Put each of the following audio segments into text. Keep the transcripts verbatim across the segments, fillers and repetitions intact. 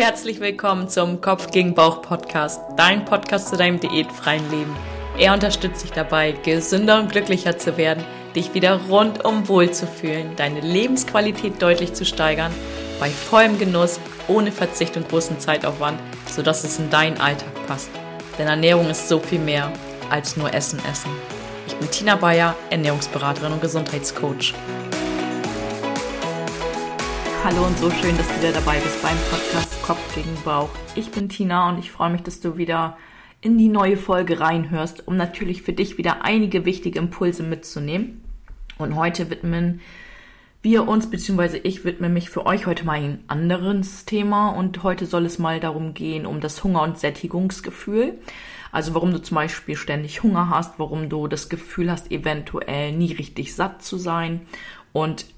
herzlich willkommen zum Kopf gegen Bauch Podcast, dein Podcast zu deinem diätfreien Leben. Er unterstützt dich dabei, gesünder und glücklicher zu werden, dich wieder rundum wohl zu fühlen, deine Lebensqualität deutlich zu steigern, bei vollem Genuss, ohne Verzicht und großen Zeitaufwand, sodass es in deinen Alltag passt. Denn Ernährung ist so viel mehr als nur Essen, Essen. Ich bin Tina Bayer, Ernährungsberaterin und Gesundheitscoach. Hallo und so schön, dass du wieder dabei bist beim Podcast Kopf gegen Bauch. Ich bin Tina und ich freue mich, dass du wieder in die neue Folge reinhörst, um natürlich für dich wieder einige wichtige Impulse mitzunehmen. Und heute widmen wir uns, beziehungsweise ich widme mich für euch heute mal ein anderes Thema. Und heute soll es mal darum gehen, um das Hunger- und Sättigungsgefühl. Also warum du zum Beispiel ständig Hunger hast, warum du das Gefühl hast, eventuell nie richtig satt zu sein. Und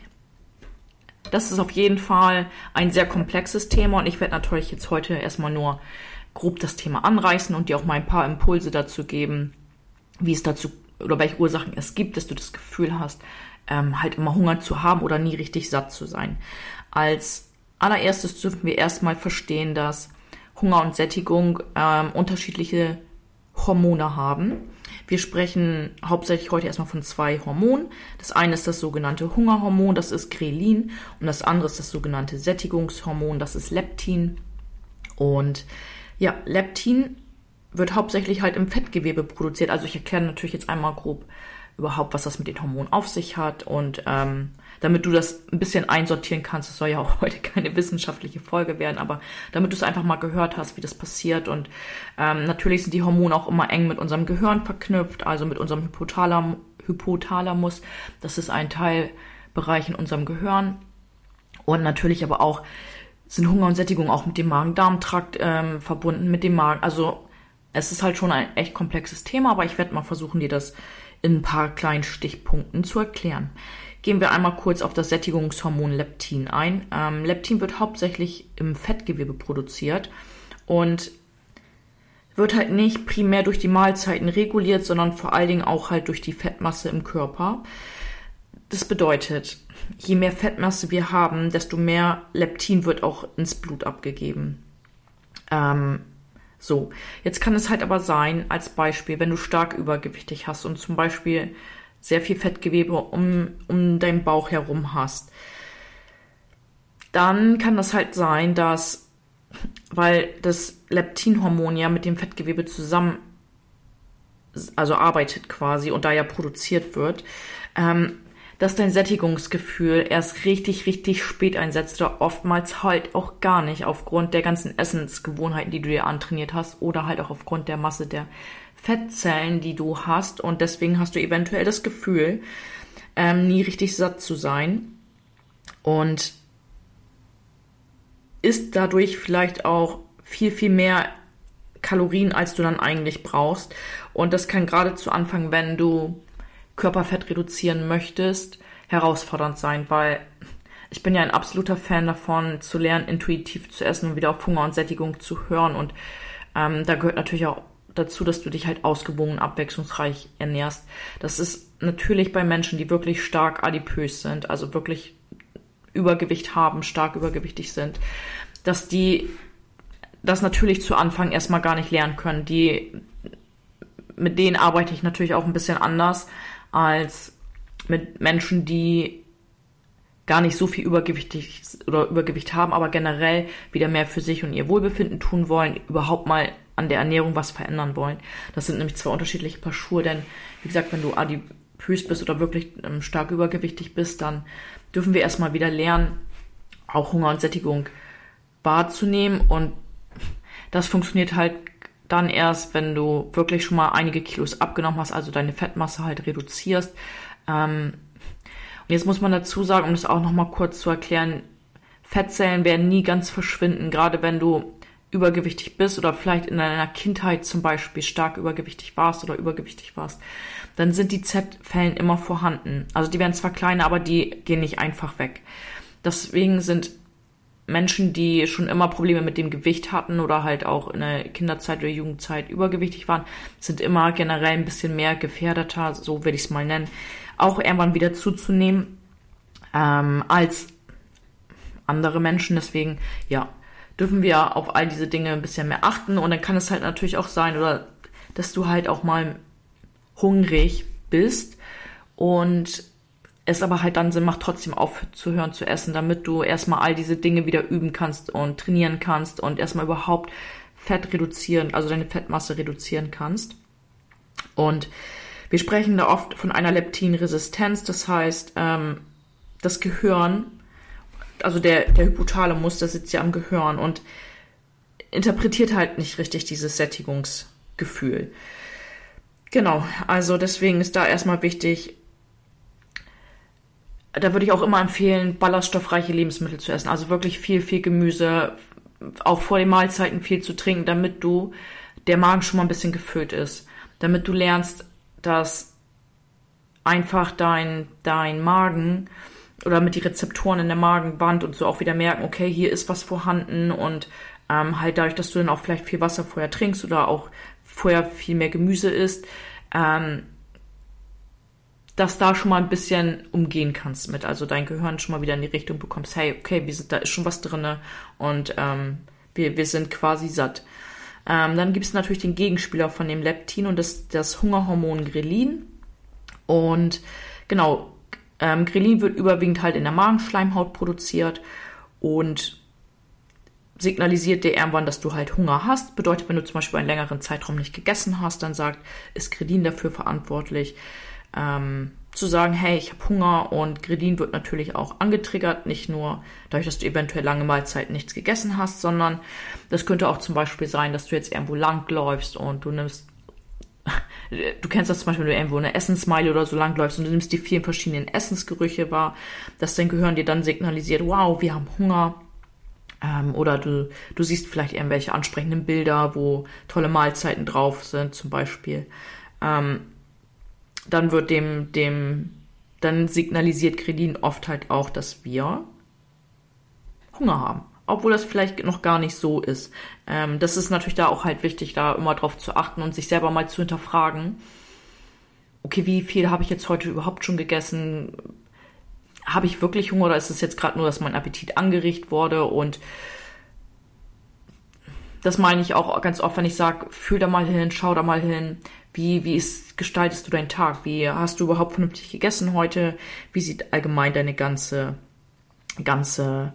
das ist auf jeden Fall ein sehr komplexes Thema und ich werde natürlich jetzt heute erstmal nur grob das Thema anreißen und dir auch mal ein paar Impulse dazu geben, wie es dazu oder welche Ursachen es gibt, dass du das Gefühl hast, ähm, halt immer Hunger zu haben oder nie richtig satt zu sein. Als allererstes dürfen wir erstmal verstehen, dass Hunger und Sättigung ähm, unterschiedliche Hormone haben. Wir sprechen hauptsächlich heute erstmal von zwei Hormonen. Das eine ist das sogenannte Hungerhormon, das ist Grelin, und das andere ist das sogenannte Sättigungshormon, das ist Leptin. Und ja, Leptin wird hauptsächlich halt im Fettgewebe produziert. Also ich erkläre natürlich jetzt einmal grob überhaupt, was das mit den Hormonen auf sich hat, und ähm, damit du das ein bisschen einsortieren kannst. Es soll ja auch heute keine wissenschaftliche Folge werden, aber damit du es einfach mal gehört hast, wie das passiert. Und ähm, natürlich sind die Hormone auch immer eng mit unserem Gehirn verknüpft, also mit unserem Hypothalamus. Hypothalamus. Das ist ein Teilbereich in unserem Gehirn. Und natürlich aber auch sind Hunger und Sättigung auch mit dem Magen-Darm-Trakt ähm, verbunden, mit dem Magen. Also es ist halt schon ein echt komplexes Thema, aber ich werde mal versuchen, dir das in ein paar kleinen Stichpunkten zu erklären. Gehen wir einmal kurz auf das Sättigungshormon Leptin ein. Ähm, Leptin wird hauptsächlich im Fettgewebe produziert und wird halt nicht primär durch die Mahlzeiten reguliert, sondern vor allen Dingen auch halt durch die Fettmasse im Körper. Das bedeutet, je mehr Fettmasse wir haben, desto mehr Leptin wird auch ins Blut abgegeben. Ähm, so, jetzt kann es halt aber sein, als Beispiel, wenn du stark übergewichtig hast und zum Beispiel sehr viel Fettgewebe um, um deinen Bauch herum hast, dann kann das halt sein, dass, weil das Leptinhormon ja mit dem Fettgewebe zusammen, also arbeitet quasi und da ja produziert wird, ähm, dass dein Sättigungsgefühl erst richtig, richtig spät einsetzt oder oftmals halt auch gar nicht aufgrund der ganzen Essensgewohnheiten, die du dir antrainiert hast, oder halt auch aufgrund der Masse der Fettzellen, die du hast, und deswegen hast du eventuell das Gefühl, ähm, nie richtig satt zu sein und isst dadurch vielleicht auch viel, viel mehr Kalorien, als du dann eigentlich brauchst. Und das kann gerade zu Anfang, wenn du Körperfett reduzieren möchtest, herausfordernd sein, weil ich bin ja ein absoluter Fan davon, zu lernen, intuitiv zu essen und wieder auf Hunger und Sättigung zu hören. Und ähm, da gehört natürlich auch dazu, dass du dich halt ausgewogen, abwechslungsreich ernährst. Das ist natürlich bei Menschen, die wirklich stark adipös sind, also wirklich Übergewicht haben, stark übergewichtig sind, dass die das natürlich zu Anfang erstmal gar nicht lernen können. Die, mit denen arbeite ich natürlich auch ein bisschen anders als mit Menschen, die gar nicht so viel übergewichtig oder Übergewicht haben, aber generell wieder mehr für sich und ihr Wohlbefinden tun wollen, überhaupt mal an der Ernährung was verändern wollen. Das sind nämlich zwei unterschiedliche Paar Schuhe, denn wie gesagt, wenn du adipös bist oder wirklich ähm, stark übergewichtig bist, dann dürfen wir erstmal wieder lernen, auch Hunger und Sättigung wahrzunehmen, und das funktioniert halt dann erst, wenn du wirklich schon mal einige Kilos abgenommen hast, also deine Fettmasse halt reduzierst. Ähm, und jetzt muss man dazu sagen, um das auch nochmal kurz zu erklären, Fettzellen werden nie ganz verschwinden, gerade wenn du übergewichtig bist oder vielleicht in deiner Kindheit zum Beispiel stark übergewichtig warst oder übergewichtig warst, dann sind die Z-Zellen immer vorhanden. Also die werden zwar kleiner, aber die gehen nicht einfach weg. Deswegen sind Menschen, die schon immer Probleme mit dem Gewicht hatten oder halt auch in der Kinderzeit oder Jugendzeit übergewichtig waren, sind immer generell ein bisschen mehr gefährdeter, so würde ich es mal nennen, auch irgendwann wieder zuzunehmen ähm, als andere Menschen. Deswegen, ja, dürfen wir auf all diese Dinge ein bisschen mehr achten. Und dann kann es halt natürlich auch sein, oder dass du halt auch mal hungrig bist und es aber halt dann Sinn macht, trotzdem aufzuhören zu essen, damit du erstmal all diese Dinge wieder üben kannst und trainieren kannst und erstmal überhaupt Fett reduzieren, also deine Fettmasse reduzieren kannst. Und wir sprechen da oft von einer Leptinresistenz, das heißt, ähm, das Gehirn, also der, der Hypothalamus, der sitzt ja am Gehirn und interpretiert halt nicht richtig dieses Sättigungsgefühl. Genau, also deswegen ist da erstmal wichtig, da würde ich auch immer empfehlen, ballaststoffreiche Lebensmittel zu essen. Also wirklich viel, viel Gemüse, auch vor den Mahlzeiten viel zu trinken, damit du, der Magen schon mal ein bisschen gefüllt ist. Damit du lernst, dass einfach dein, dein Magen oder mit die Rezeptoren in der Magenwand und so auch wieder merken, okay, hier ist was vorhanden und ähm, halt dadurch, dass du dann auch vielleicht viel Wasser vorher trinkst oder auch vorher viel mehr Gemüse isst, ähm, dass da schon mal ein bisschen umgehen kannst mit, also dein Gehirn schon mal wieder in die Richtung bekommst, hey, okay, wir sind, da ist schon was drinne und ähm, wir, wir sind quasi satt. Ähm, dann gibt es natürlich den Gegenspieler von dem Leptin und das, das Hungerhormon Grelin. Und genau, ähm, Grelin wird überwiegend halt in der Magenschleimhaut produziert und signalisiert dir irgendwann, dass du halt Hunger hast. Bedeutet, wenn du zum Beispiel einen längeren Zeitraum nicht gegessen hast, dann sagt, ist Grelin dafür verantwortlich, Ähm, zu sagen, hey, ich habe Hunger, und Grelin wird natürlich auch angetriggert, nicht nur dadurch, dass du eventuell lange Mahlzeiten nichts gegessen hast, sondern das könnte auch zum Beispiel sein, dass du jetzt irgendwo langläufst und du nimmst, du kennst das zum Beispiel, wenn du irgendwo eine Essensmeile oder so langläufst und du nimmst die vielen verschiedenen Essensgerüche wahr, dass dein Gehirn dir dann signalisiert, wow, wir haben Hunger. Ähm, oder du, du siehst vielleicht irgendwelche ansprechenden Bilder, wo tolle Mahlzeiten drauf sind, zum Beispiel. Ähm, dann wird dem, dem, dann signalisiert Grelin oft halt auch, dass wir Hunger haben. Obwohl das vielleicht noch gar nicht so ist. Ähm, das ist natürlich da auch halt wichtig, da immer drauf zu achten und sich selber mal zu hinterfragen. Okay, wie viel habe ich jetzt heute überhaupt schon gegessen? Habe ich wirklich Hunger oder ist es jetzt gerade nur, dass mein Appetit angeregt wurde? Und das meine ich auch ganz oft, wenn ich sage, fühl da mal hin, schau da mal hin. Wie, wie ist, gestaltest du deinen Tag? Wie hast du überhaupt vernünftig gegessen heute? Wie sieht allgemein deine ganze, ganze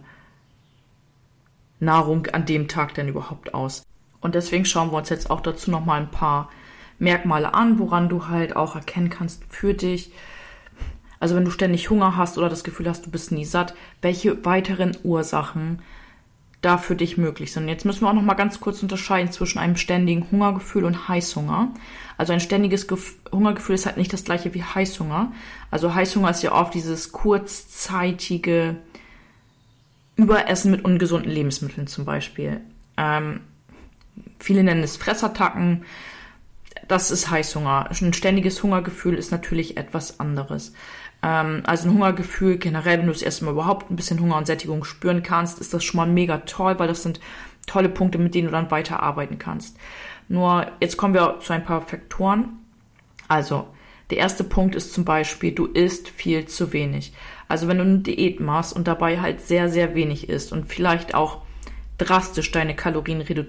Nahrung an dem Tag denn überhaupt aus? Und deswegen schauen wir uns jetzt auch dazu nochmal ein paar Merkmale an, woran du halt auch erkennen kannst für dich. Also wenn du ständig Hunger hast oder das Gefühl hast, du bist nie satt, welche weiteren Ursachen da für dich möglich sind. Jetzt müssen wir auch noch mal ganz kurz unterscheiden zwischen einem ständigen Hungergefühl und Heißhunger. Also ein ständiges Gef- Hungergefühl ist halt nicht das gleiche wie Heißhunger. Also Heißhunger ist ja oft dieses kurzzeitige Überessen mit ungesunden Lebensmitteln zum Beispiel. Ähm, viele nennen es Fressattacken. Das ist Heißhunger. Ein ständiges Hungergefühl ist natürlich etwas anderes. Also ein Hungergefühl, generell, wenn du das erste Mal überhaupt ein bisschen Hunger und Sättigung spüren kannst, ist das schon mal mega toll, weil das sind tolle Punkte, mit denen du dann weiterarbeiten kannst. Nur, jetzt kommen wir zu ein paar Faktoren. Also, der erste Punkt ist zum Beispiel, du isst viel zu wenig. Also wenn du eine Diät machst und dabei halt sehr, sehr wenig isst und vielleicht auch drastisch deine Kalorienzufuhr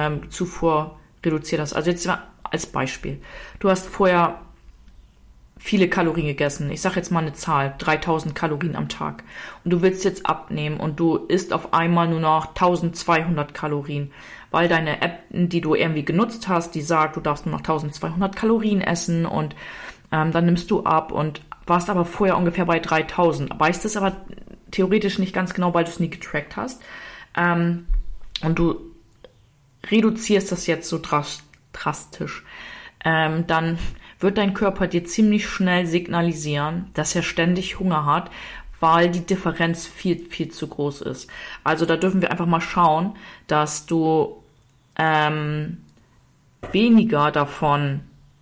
ähm, reduziert hast. Also jetzt als Beispiel. Du hast vorher viele Kalorien gegessen. Ich sage jetzt mal eine Zahl, dreitausend Kalorien am Tag. Und du willst jetzt abnehmen und du isst auf einmal nur noch eintausendzweihundert Kalorien, weil deine App, die du irgendwie genutzt hast, die sagt, du darfst nur noch eintausendzweihundert Kalorien essen und ähm, dann nimmst du ab und warst aber vorher ungefähr bei dreitausend. Weißt es aber theoretisch nicht ganz genau, weil du es nie getrackt hast. Ähm, und du reduzierst das jetzt so drastisch. Ähm, dann wird dein Körper dir ziemlich schnell signalisieren, dass er ständig Hunger hat, weil die Differenz viel, viel zu groß ist. Also da dürfen wir einfach mal schauen, dass du ähm, weniger davon,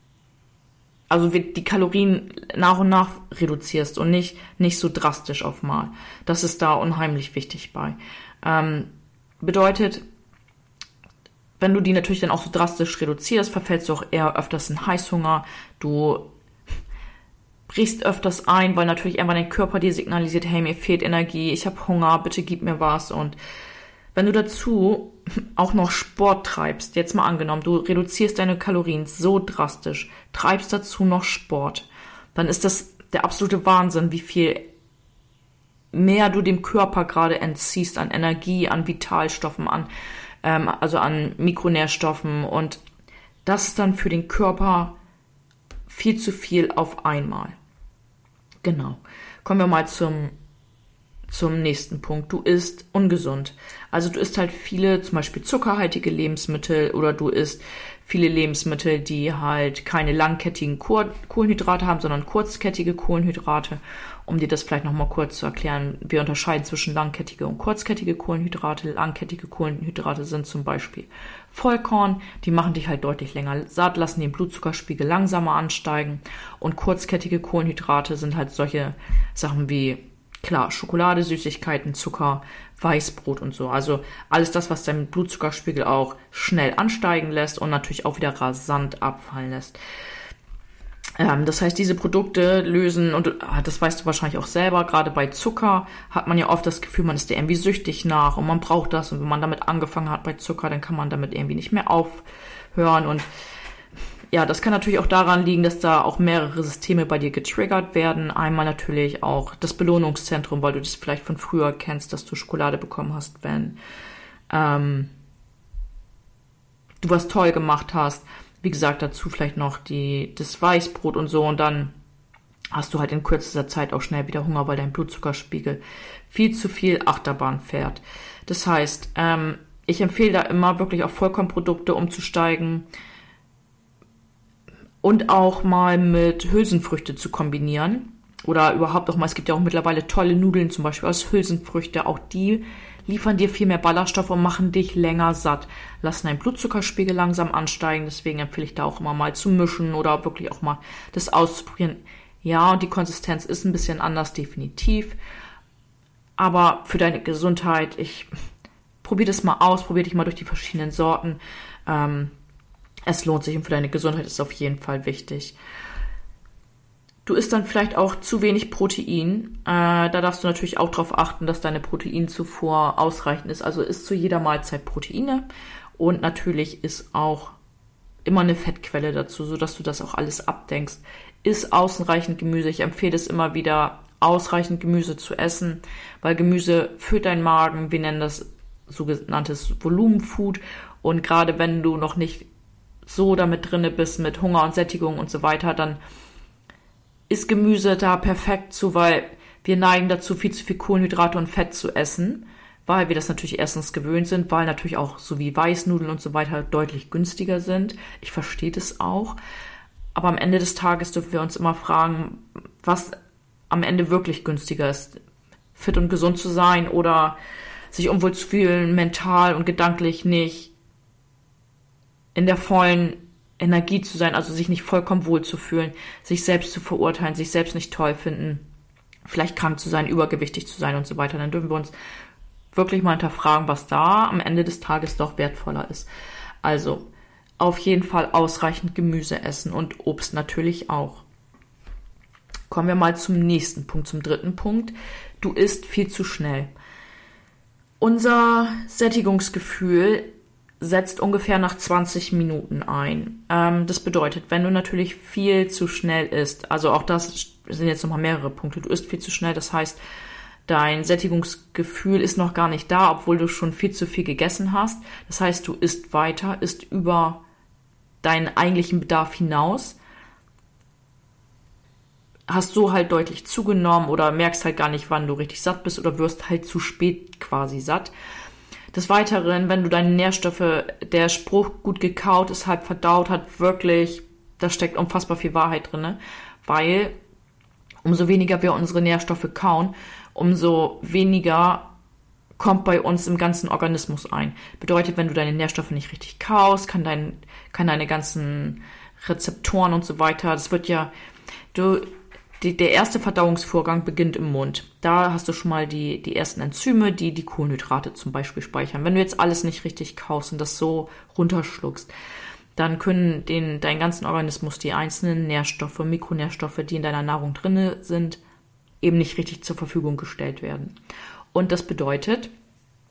also die Kalorien nach und nach reduzierst und nicht, nicht so drastisch auf mal. Das ist da unheimlich wichtig bei. Ähm, bedeutet, wenn du die natürlich dann auch so drastisch reduzierst, verfällst du auch eher öfters in Heißhunger. Du brichst öfters ein, weil natürlich irgendwann dein Körper dir signalisiert, hey, mir fehlt Energie, ich habe Hunger, bitte gib mir was. Und Wenn du dazu auch noch Sport treibst, jetzt mal angenommen, du reduzierst deine Kalorien so drastisch, treibst dazu noch Sport, dann ist das der absolute Wahnsinn, wie viel mehr du dem Körper gerade entziehst an Energie, an Vitalstoffen, an ähm, also an Mikronährstoffen, und das ist dann für den Körper viel zu viel auf einmal. Genau. Kommen wir mal zum zum nächsten Punkt. Du isst ungesund. Also du isst halt viele, zum Beispiel zuckerhaltige Lebensmittel, oder du isst viele Lebensmittel, die halt keine langkettigen Kohlenhydrate haben, sondern kurzkettige Kohlenhydrate. Um dir das vielleicht nochmal kurz zu erklären, wir unterscheiden zwischen langkettige und kurzkettige Kohlenhydrate. Langkettige Kohlenhydrate sind zum Beispiel Vollkorn, die machen dich halt deutlich länger satt, lassen den Blutzuckerspiegel langsamer ansteigen. Und kurzkettige Kohlenhydrate sind halt solche Sachen wie, klar, Schokolade, Süßigkeiten, Zucker, Weißbrot und so. Also alles das, was deinen Blutzuckerspiegel auch schnell ansteigen lässt und natürlich auch wieder rasant abfallen lässt. Ähm, das heißt, diese Produkte lösen, und ah, das weißt du wahrscheinlich auch selber, gerade bei Zucker hat man ja oft das Gefühl, man ist da irgendwie süchtig nach und man braucht das. Und wenn man damit angefangen hat bei Zucker, dann kann man damit irgendwie nicht mehr aufhören. Und ja, das kann natürlich auch daran liegen, dass da auch mehrere Systeme bei dir getriggert werden. Einmal natürlich auch das Belohnungszentrum, weil du das vielleicht von früher kennst, dass du Schokolade bekommen hast, wenn ähm, du was toll gemacht hast. Wie gesagt, dazu vielleicht noch die, das Weißbrot und so, und dann hast du halt in kürzester Zeit auch schnell wieder Hunger, weil dein Blutzuckerspiegel viel zu viel Achterbahn fährt. Das heißt, ähm, ich empfehle da immer wirklich auf Vollkornprodukte umzusteigen und auch mal mit Hülsenfrüchte zu kombinieren. Oder überhaupt auch mal, es gibt ja auch mittlerweile tolle Nudeln, zum Beispiel aus Hülsenfrüchte. Auch die liefern dir viel mehr Ballaststoffe und machen dich länger satt. Lassen deinen Blutzuckerspiegel langsam ansteigen. Deswegen empfehle ich da auch immer mal zu mischen oder wirklich auch mal das auszuprobieren. Ja, und die Konsistenz ist ein bisschen anders, definitiv. Aber für deine Gesundheit, ich probier das mal aus, probier dich mal durch die verschiedenen Sorten. Ähm, es lohnt sich, und für deine Gesundheit ist es auf jeden Fall wichtig. Du isst dann vielleicht auch zu wenig Protein. Äh, da darfst du natürlich auch darauf achten, dass deine Proteinzufuhr ausreichend ist. Also isst zu jeder Mahlzeit Proteine, und natürlich ist auch immer eine Fettquelle dazu, sodass du das auch alles abdenkst. Iss ausreichend Gemüse. Ich empfehle es immer wieder, ausreichend Gemüse zu essen, weil Gemüse füllt deinen Magen. Wir nennen das sogenanntes Volumenfood. Und gerade wenn du noch nicht so damit drinne bist mit Hunger und Sättigung und so weiter, dann ist Gemüse da perfekt zu, weil wir neigen dazu, viel zu viel Kohlenhydrate und Fett zu essen, weil wir das natürlich erstens gewöhnt sind, weil natürlich auch so wie Weißnudeln und so weiter deutlich günstiger sind. Ich verstehe das auch. Aber am Ende des Tages dürfen wir uns immer fragen, was am Ende wirklich günstiger ist. Fit und gesund zu sein oder sich unwohl zu fühlen, mental und gedanklich nicht in der vollen Energie zu sein, also sich nicht vollkommen wohl zu fühlen, sich selbst zu verurteilen, sich selbst nicht toll finden, vielleicht krank zu sein, übergewichtig zu sein und so weiter. Dann dürfen wir uns wirklich mal hinterfragen, was da am Ende des Tages doch wertvoller ist. Also auf jeden Fall ausreichend Gemüse essen und Obst natürlich auch. Kommen wir mal zum nächsten Punkt, zum dritten Punkt. Du isst viel zu schnell. Unser Sättigungsgefühl setzt ungefähr nach zwanzig Minuten ein. Ähm, das bedeutet, wenn du natürlich viel zu schnell isst, also auch das sind jetzt nochmal mehrere Punkte, du isst viel zu schnell, das heißt, dein Sättigungsgefühl ist noch gar nicht da, obwohl du schon viel zu viel gegessen hast. Das heißt, du isst weiter, isst über deinen eigentlichen Bedarf hinaus, hast so halt deutlich zugenommen oder merkst halt gar nicht, wann du richtig satt bist, oder wirst halt zu spät quasi satt. Des Weiteren, wenn du deine Nährstoffe, der Spruch gut gekaut ist, halb verdaut, hat wirklich, da steckt unfassbar viel Wahrheit drin, weil umso weniger wir unsere Nährstoffe kauen, umso weniger kommt bei uns im ganzen Organismus ein. Bedeutet, wenn du deine Nährstoffe nicht richtig kaust, kann dein, kann deine ganzen Rezeptoren und so weiter, das wird ja, du, Die, der erste Verdauungsvorgang beginnt im Mund. Da hast du schon mal die, die ersten Enzyme, die die Kohlenhydrate zum Beispiel speichern. Wenn du jetzt alles nicht richtig kaust und das so runterschluckst, dann können den, deinen ganzen Organismus die einzelnen Nährstoffe, Mikronährstoffe, die in deiner Nahrung drin sind, eben nicht richtig zur Verfügung gestellt werden. Und das bedeutet,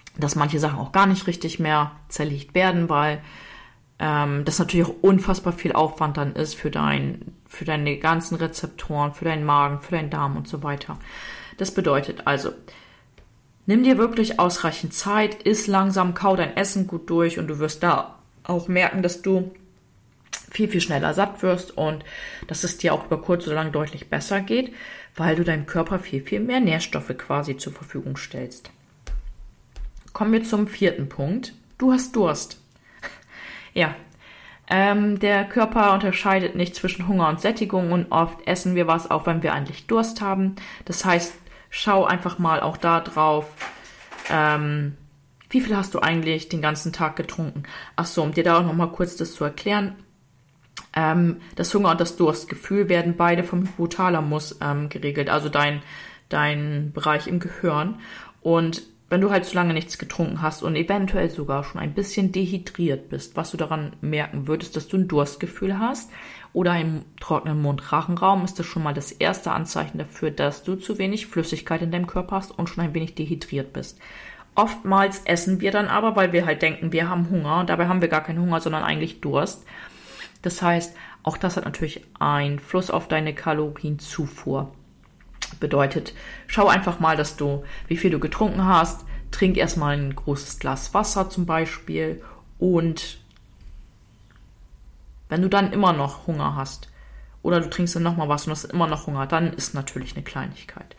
dass manche Sachen auch gar nicht richtig mehr zerlegt werden, weil ähm, das natürlich auch unfassbar viel Aufwand dann ist für, dein, für deine ganzen Rezeptoren, für deinen Magen, für deinen Darm und so weiter. Das bedeutet also, nimm dir wirklich ausreichend Zeit, iss langsam, kau dein Essen gut durch und du wirst da auch merken, dass du viel, viel schneller satt wirst und dass es dir auch über kurz oder lang deutlich besser geht, weil du deinem Körper viel, viel mehr Nährstoffe quasi zur Verfügung stellst. Kommen wir zum vierten Punkt. Du hast Durst. Ja, ähm, der Körper unterscheidet nicht zwischen Hunger und Sättigung und oft essen wir was, auch wenn wir eigentlich Durst haben. Das heißt, schau einfach mal auch da drauf, ähm, wie viel hast du eigentlich den ganzen Tag getrunken? Ach so, um dir da auch noch mal kurz das zu erklären. Ähm, das Hunger- und das Durstgefühl werden beide vom Hypothalamus ähm, geregelt, also dein, dein Bereich im Gehirn. Und wenn du halt zu lange nichts getrunken hast und eventuell sogar schon ein bisschen dehydriert bist, was du daran merken würdest, dass du ein Durstgefühl hast oder im trockenen Mund-Rachenraum, ist das schon mal das erste Anzeichen dafür, dass du zu wenig Flüssigkeit in deinem Körper hast und schon ein wenig dehydriert bist. Oftmals essen wir dann aber, weil wir halt denken, wir haben Hunger. Dabei haben wir gar keinen Hunger, sondern eigentlich Durst. Das heißt, auch das hat natürlich Einfluss auf deine Kalorienzufuhr. Bedeutet, schau einfach mal, dass du, wie viel du getrunken hast. Trink erstmal ein großes Glas Wasser zum Beispiel. Und wenn du dann immer noch Hunger hast oder du trinkst dann nochmal was und hast immer noch Hunger, dann ist natürlich eine Kleinigkeit.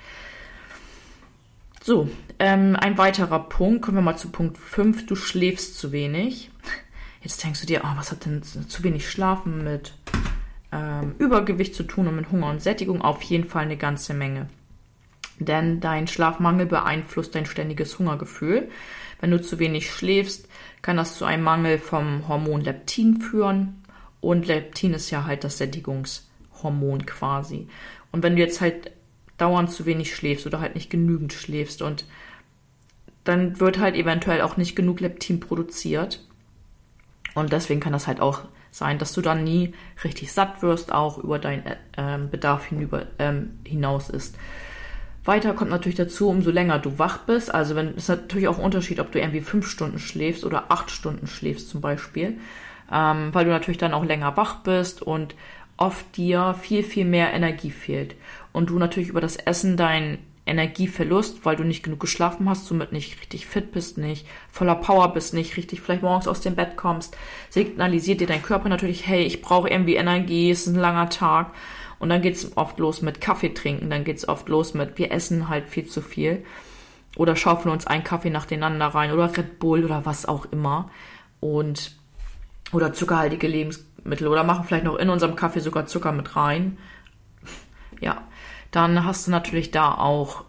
So, ähm, ein weiterer Punkt, kommen wir mal zu Punkt fünf, du schläfst zu wenig. Jetzt denkst du dir, oh, was hat denn zu wenig Schlafen mit ähm, Übergewicht zu tun und mit Hunger und Sättigung? Auf jeden Fall eine ganze Menge. Denn dein Schlafmangel beeinflusst dein ständiges Hungergefühl. Wenn du zu wenig schläfst, kann das zu einem Mangel vom Hormon Leptin führen. Und Leptin ist ja halt das Sättigungshormon quasi. Und wenn du jetzt halt dauernd zu wenig schläfst oder halt nicht genügend schläfst und dann wird halt eventuell auch nicht genug Leptin produziert. Und deswegen kann das halt auch sein, dass du dann nie richtig satt wirst, auch über deinen äh, Bedarf hinüber, ähm, hinaus ist. Weiter kommt natürlich dazu, umso länger du wach bist. Also wenn es ist natürlich auch ein Unterschied, ob du irgendwie fünf Stunden schläfst oder acht Stunden schläfst zum Beispiel, ähm, weil du natürlich dann auch länger wach bist und oft dir viel, viel mehr Energie fehlt. Und du natürlich über das Essen deinen Energieverlust, weil du nicht genug geschlafen hast, somit nicht richtig fit bist, nicht voller Power bist, nicht richtig vielleicht morgens aus dem Bett kommst, signalisiert dir dein Körper natürlich, hey, ich brauche irgendwie Energie, es ist ein langer Tag. Und dann geht's oft los mit Kaffee trinken, dann geht's oft los mit, wir essen halt viel zu viel oder schaufeln uns einen Kaffee nacheinander rein oder Red Bull oder was auch immer und oder zuckerhaltige Lebensmittel oder machen vielleicht noch in unserem Kaffee sogar Zucker mit rein. Ja, dann hast du natürlich da auch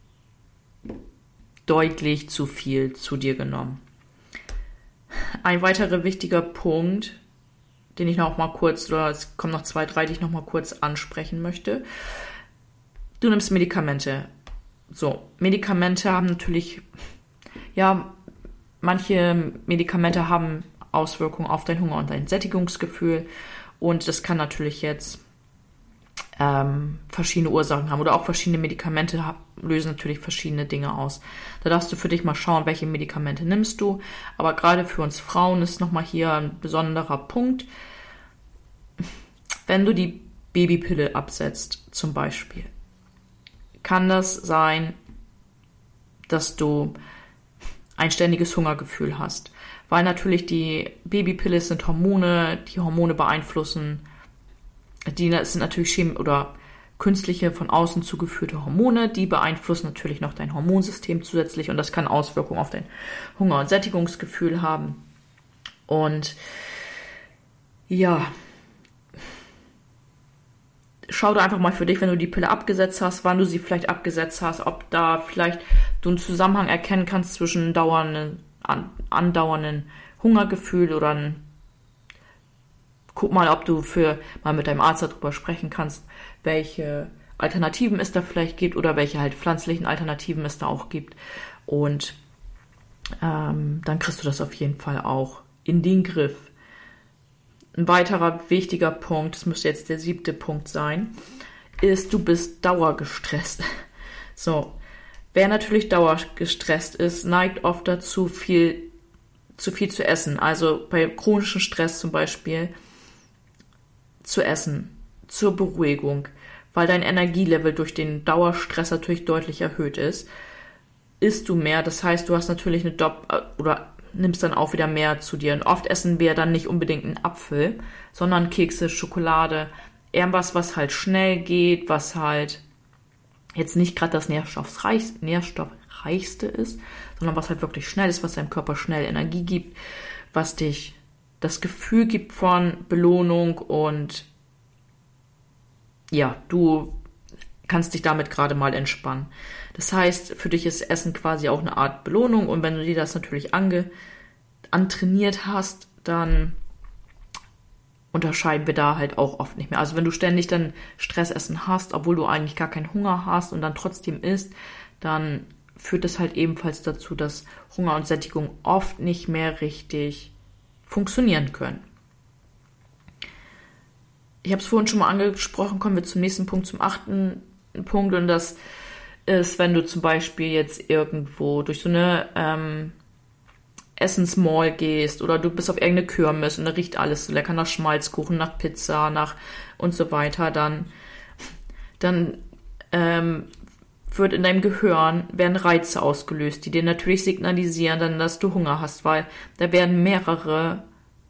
deutlich zu viel zu dir genommen. Ein weiterer wichtiger Punkt, den ich noch mal kurz, oder es kommen noch zwei, drei, die ich noch mal kurz ansprechen möchte. Du nimmst Medikamente. So, Medikamente haben natürlich, ja, manche Medikamente haben Auswirkungen auf dein Hunger und dein Sättigungsgefühl und das kann natürlich jetzt ähm, verschiedene Ursachen haben oder auch verschiedene Medikamente haben, lösen natürlich verschiedene Dinge aus. Da darfst du für dich mal schauen, welche Medikamente nimmst du, aber gerade für uns Frauen ist nochmal hier ein besonderer Punkt. Wenn du die Babypille absetzt zum Beispiel, kann das sein, dass du ein ständiges Hungergefühl hast. Weil natürlich die Babypille sind Hormone, die Hormone beeinflussen, die sind natürlich Chem- oder künstliche von außen zugeführte Hormone, die beeinflussen natürlich noch dein Hormonsystem zusätzlich und das kann Auswirkungen auf dein Hunger- und Sättigungsgefühl haben. Und ja, schau da einfach mal für dich, wenn du die Pille abgesetzt hast, wann du sie vielleicht abgesetzt hast, ob da vielleicht du einen Zusammenhang erkennen kannst zwischen dauernden, an, andauernden Hungergefühl oder ein, guck mal, ob du für mal mit deinem Arzt darüber sprechen kannst, welche Alternativen es da vielleicht gibt oder welche halt pflanzlichen Alternativen es da auch gibt. Und ähm, dann kriegst du das auf jeden Fall auch in den Griff. Ein weiterer wichtiger Punkt, das müsste jetzt der siebte Punkt sein, ist, du bist dauergestresst. So, Wer natürlich dauergestresst ist, neigt oft dazu, viel zu viel zu essen. Also bei chronischem Stress zum Beispiel zu essen, zur Beruhigung, weil dein Energielevel durch den Dauerstress natürlich deutlich erhöht ist, isst du mehr. Das heißt, du hast natürlich eine Dopp- oder nimmst dann auch wieder mehr zu dir. Und oft essen wir dann nicht unbedingt einen Apfel, sondern Kekse, Schokolade, irgendwas, was halt schnell geht, was halt jetzt nicht gerade das Nährstoffreich, Nährstoffreichste ist, sondern was halt wirklich schnell ist, was deinem Körper schnell Energie gibt, was dich das Gefühl gibt von Belohnung und ja, du kannst dich damit gerade mal entspannen. Das heißt, für dich ist Essen quasi auch eine Art Belohnung und wenn du dir das natürlich ange, antrainiert hast, dann unterscheiden wir da halt auch oft nicht mehr. Also wenn du ständig dann Stressessen hast, obwohl du eigentlich gar keinen Hunger hast und dann trotzdem isst, dann führt das halt ebenfalls dazu, dass Hunger und Sättigung oft nicht mehr richtig funktionieren können. Ich habe es vorhin schon mal angesprochen, kommen wir zum nächsten Punkt, zum achten Punkt und das ist, wenn du zum Beispiel jetzt irgendwo durch so eine ähm, Essensmall gehst oder du bist auf irgendeine Kirmes und da riecht alles so lecker nach Schmalzkuchen, nach Pizza, nach und so weiter, dann, dann ähm, wird in deinem Gehirn, werden Reize ausgelöst, die dir natürlich signalisieren dann, dass du Hunger hast, weil da werden mehrere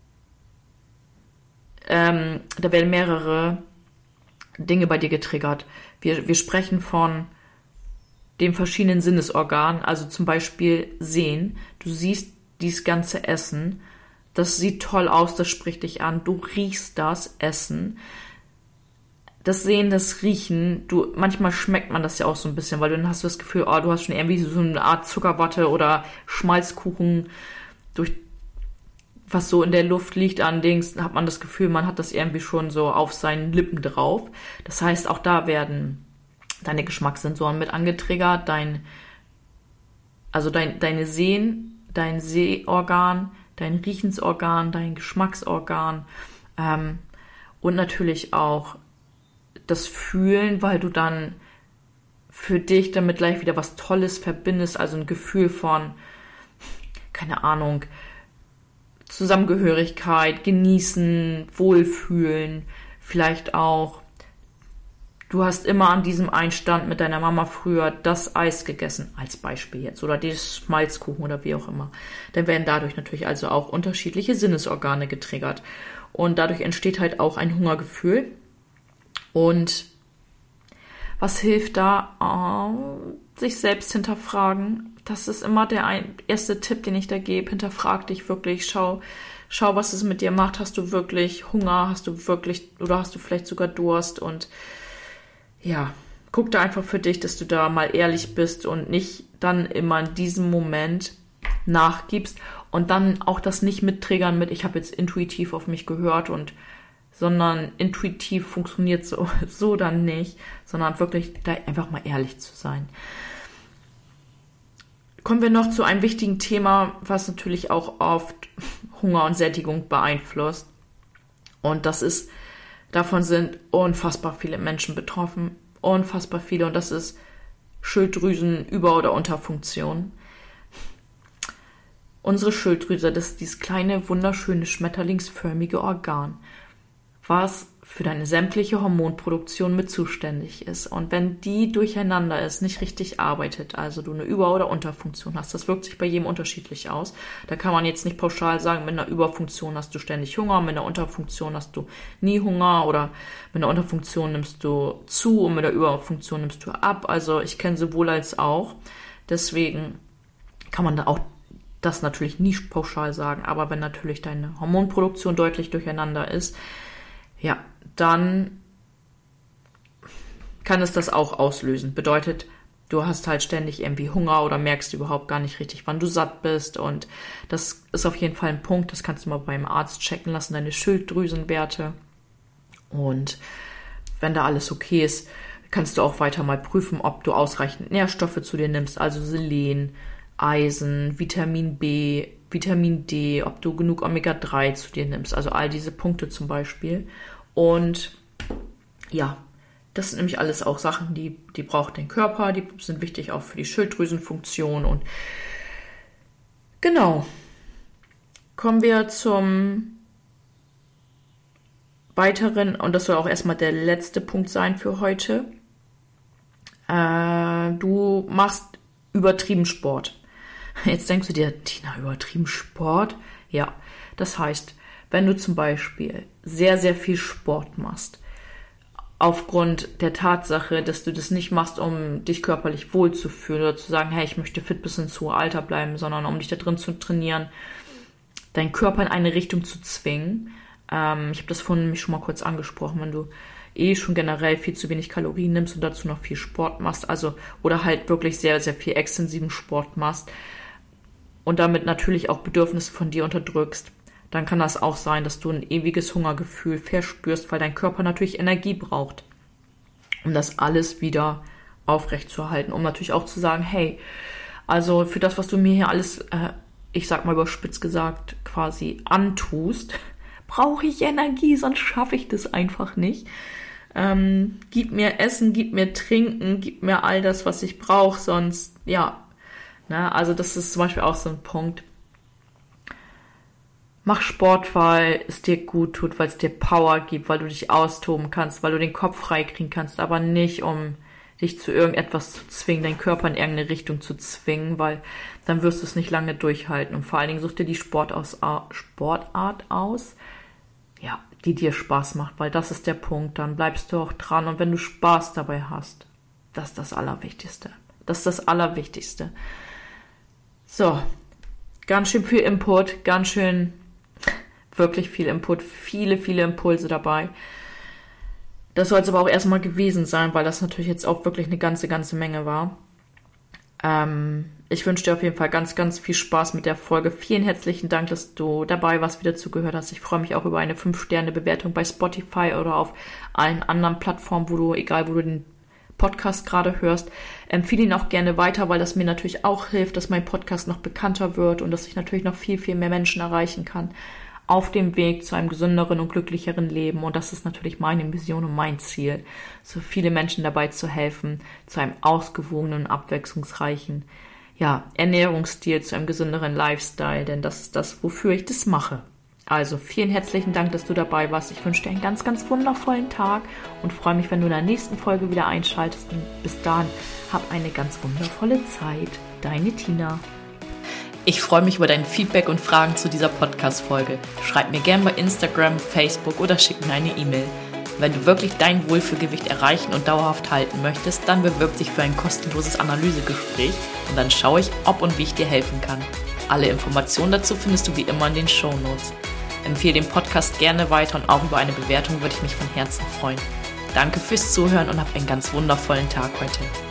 ähm, da werden mehrere Dinge bei dir getriggert. Wir, wir sprechen von den verschiedenen Sinnesorganen, also zum Beispiel Sehen. Du siehst dieses ganze Essen, das sieht toll aus, das spricht dich an, du riechst das Essen, das Sehen, das Riechen, du, manchmal schmeckt man das ja auch so ein bisschen, weil dann hast du das Gefühl, oh, du hast schon irgendwie so eine Art Zuckerwatte oder Schmalzkuchen, durch was so in der Luft liegt an Dings, hat man das Gefühl, man hat das irgendwie schon so auf seinen Lippen drauf. Das heißt, auch da werden deine Geschmackssensoren mit angetriggert, dein, also dein, deine Sehen, dein Sehorgan, dein Riechensorgan, dein Geschmacksorgan ähm, und natürlich auch das Fühlen, weil du dann für dich damit gleich wieder was Tolles verbindest, also ein Gefühl von, keine Ahnung, Zusammengehörigkeit, genießen, wohlfühlen, vielleicht auch, du hast immer an diesem Einstand mit deiner Mama früher das Eis gegessen, als Beispiel jetzt, oder den Schmalzkuchen oder wie auch immer. Dann werden dadurch natürlich also auch unterschiedliche Sinnesorgane getriggert. Und dadurch entsteht halt auch ein Hungergefühl. Und was hilft da? Oh, sich selbst hinterfragen. Das ist immer der ein, erste Tipp, den ich da gebe. Hinterfrag dich wirklich. Schau, schau, was es mit dir macht. Hast du wirklich Hunger? Hast du wirklich, oder hast du vielleicht sogar Durst? Und ja, guck da einfach für dich, dass du da mal ehrlich bist und nicht dann immer in diesem Moment nachgibst und dann auch das nicht mittriggern mit, ich habe jetzt intuitiv auf mich gehört und sondern intuitiv funktioniert so, so dann nicht, sondern wirklich da einfach mal ehrlich zu sein. Kommen wir noch zu einem wichtigen Thema, was natürlich auch oft Hunger und Sättigung beeinflusst. Und das ist, davon sind unfassbar viele Menschen betroffen. Unfassbar viele. Und das ist Schilddrüsen-Über- oder Unterfunktion. Unsere Schilddrüse, das ist dieses kleine, wunderschöne, schmetterlingsförmige Organ, was für deine sämtliche Hormonproduktion mit zuständig ist. Und wenn die durcheinander ist, nicht richtig arbeitet, also du eine Über- oder Unterfunktion hast, das wirkt sich bei jedem unterschiedlich aus. Da kann man jetzt nicht pauschal sagen, mit einer Überfunktion hast du ständig Hunger, mit einer Unterfunktion hast du nie Hunger oder mit einer Unterfunktion nimmst du zu und mit der Überfunktion nimmst du ab. Also ich kenne sowohl als auch. Deswegen kann man da auch das natürlich nie pauschal sagen. Aber wenn natürlich deine Hormonproduktion deutlich durcheinander ist, ja, dann kann es das auch auslösen. Bedeutet, du hast halt ständig irgendwie Hunger oder merkst überhaupt gar nicht richtig, wann du satt bist. Und das ist auf jeden Fall ein Punkt, das kannst du mal beim Arzt checken lassen, deine Schilddrüsenwerte. Und wenn da alles okay ist, kannst du auch weiter mal prüfen, ob du ausreichend Nährstoffe zu dir nimmst, also Selen, Eisen, Vitamin B, Vitamin D, ob du genug Omega drei zu dir nimmst, also all diese Punkte zum Beispiel. Und ja, Das sind nämlich alles auch Sachen, die, die braucht dein Körper, die sind wichtig auch für die Schilddrüsenfunktion. Und genau, kommen wir zum weiteren, und das soll auch erstmal der letzte Punkt sein für heute. Äh, du machst übertrieben Sport. Jetzt denkst du dir, Tina, übertrieben Sport? Ja, das heißt, wenn du zum Beispiel sehr, sehr viel Sport machst, aufgrund der Tatsache, dass du das nicht machst, um dich körperlich wohlzufühlen oder zu sagen, hey, ich möchte fit bis ins hohe Alter bleiben, sondern um dich da drin zu trainieren, deinen Körper in eine Richtung zu zwingen. Ähm, ich habe das vorhin nämlich schon mal kurz angesprochen, wenn du eh schon generell viel zu wenig Kalorien nimmst und dazu noch viel Sport machst, also oder halt wirklich sehr, sehr viel extensiven Sport machst und damit natürlich auch Bedürfnisse von dir unterdrückst, dann kann das auch sein, dass du ein ewiges Hungergefühl verspürst, weil dein Körper natürlich Energie braucht, um das alles wieder aufrechtzuerhalten, um natürlich auch zu sagen, hey, also für das, was du mir hier alles, äh, ich sag mal überspitzt gesagt, quasi antust, brauche ich Energie, sonst schaffe ich das einfach nicht. Ähm, gib mir Essen, gib mir Trinken, gib mir all das, was ich brauche, sonst, ja, ne, also das ist zum Beispiel auch so ein Punkt. Mach Sport, weil es dir gut tut, weil es dir Power gibt, weil du dich austoben kannst, weil du den Kopf frei kriegen kannst, aber nicht, um dich zu irgendetwas zu zwingen, deinen Körper in irgendeine Richtung zu zwingen, weil dann wirst du es nicht lange durchhalten. Und vor allen Dingen such dir die Sport aus, Sportart aus, ja, die dir Spaß macht, weil das ist der Punkt, dann bleibst du auch dran. Und wenn du Spaß dabei hast, das ist das Allerwichtigste. Das ist das Allerwichtigste. So, ganz schön viel Input, ganz schön wirklich viel Input, viele, viele Impulse dabei. Das soll es aber auch erstmal gewesen sein, weil das natürlich jetzt auch wirklich eine ganze, ganze Menge war. Ähm, ich wünsche dir auf jeden Fall ganz, ganz viel Spaß mit der Folge. Vielen herzlichen Dank, dass du dabei warst, wieder zugehört hast. Ich freue mich auch über eine fünf Sterne Bewertung bei Spotify oder auf allen anderen Plattformen, wo du, egal wo du den Podcast gerade hörst. Empfehle ihn auch gerne weiter, weil das mir natürlich auch hilft, dass mein Podcast noch bekannter wird und dass ich natürlich noch viel, viel mehr Menschen erreichen kann auf dem Weg zu einem gesünderen und glücklicheren Leben. Und das ist natürlich meine Vision und mein Ziel, so viele Menschen dabei zu helfen, zu einem ausgewogenen, abwechslungsreichen, ja, Ernährungsstil, zu einem gesünderen Lifestyle, denn das ist das, wofür ich das mache. Also vielen herzlichen Dank, dass du dabei warst. Ich wünsche dir einen ganz, ganz wundervollen Tag und freue mich, wenn du in der nächsten Folge wieder einschaltest. Und bis dahin, hab eine ganz wundervolle Zeit. Deine Tina. Ich freue mich über dein Feedback und Fragen zu dieser Podcast-Folge. Schreib mir gerne bei Instagram, Facebook oder schick mir eine E-Mail. Wenn du wirklich dein Wohlfühlgewicht erreichen und dauerhaft halten möchtest, dann bewirb dich für ein kostenloses Analysegespräch und dann schaue ich, ob und wie ich dir helfen kann. Alle Informationen dazu findest du wie immer in den Shownotes. Empfehle den Podcast gerne weiter und auch über eine Bewertung würde ich mich von Herzen freuen. Danke fürs Zuhören und hab einen ganz wundervollen Tag heute.